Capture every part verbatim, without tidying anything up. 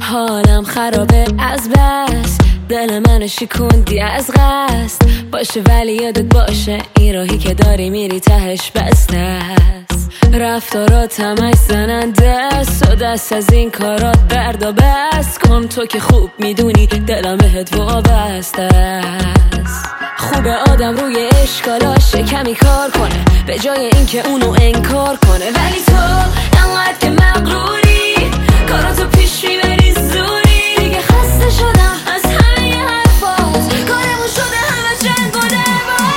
حالم خرابه از بس، دل منو شکوندی از قصد. باشه ولی یادت باشه این راهی که داری میری تهش بسته است. رفتارات همش زننده است و دست از این کارات درد و بس کن. تو که خوب میدونی دلم بهت وابسته است. خوبه آدم روی اشکالاش کمی کار کنه به جای اینکه اونو انکار کنه. ولی تو انقدر که مغروری کاراتو پیش میبری زوری. دیگه خسته شدم از همه حرفات، کارمون شده همه جنگ و دعوا.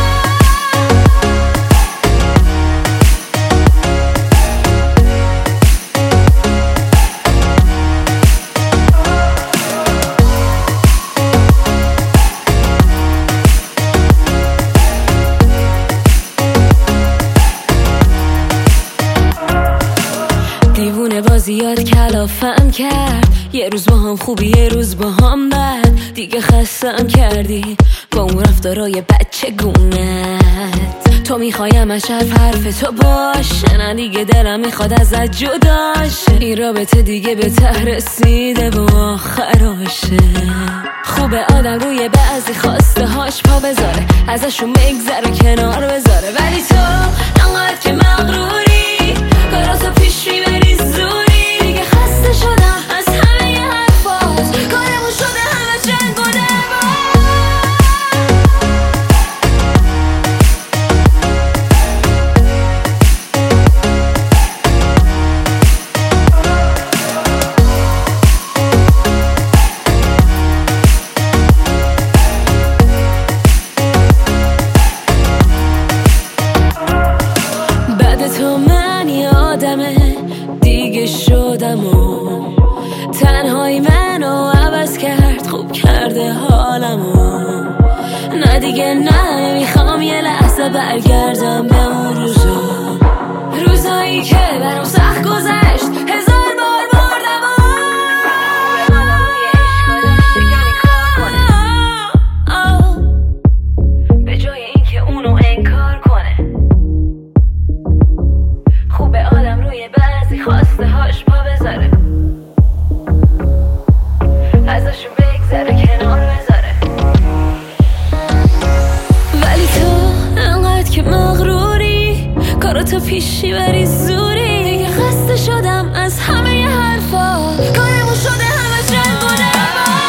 دیوونه بازی یاد کلافم کرد، یه روز با هم خوبی یه روز با هم بد. دیگه خستم کردی با اون رفتارای بچه گونت. تو میخوایم از حرف حرف تو باشه، نه دیگه دلم میخواد ازت جداشه. این رابطه دیگه به ته رسیده و آخراشه. خوبه آدم روی بعضی خواسته هاش پا بذاره، ازشون بگذره کنار بذاره. ولی تو انقدر که مغروری کاراتو پیش میبری زوری. دیگه خسته شدم از همه حرفات، کارمون شده همه جنگ و دعوا. بعد تو من یادمه دیگه شدم و تنهایی منو عوض کرد، خوب کرده حالمو. نه دیگه نه میخوام یه لحظه برگردم به اون روزا، روزایی که برام سخت گذشت هزار بار بردم و به جای اینکه اونو انکار کنه. خوبه آدم روی بعضی خواسته هاش پا بذاره، ازشون بگذره کنار بذاره. ولی تو انقدر که مغروری کاراتو پیشی بری زوری. دیگه خسته شدم از همه حرفا، کارمون شده همه جنگ و دعوا.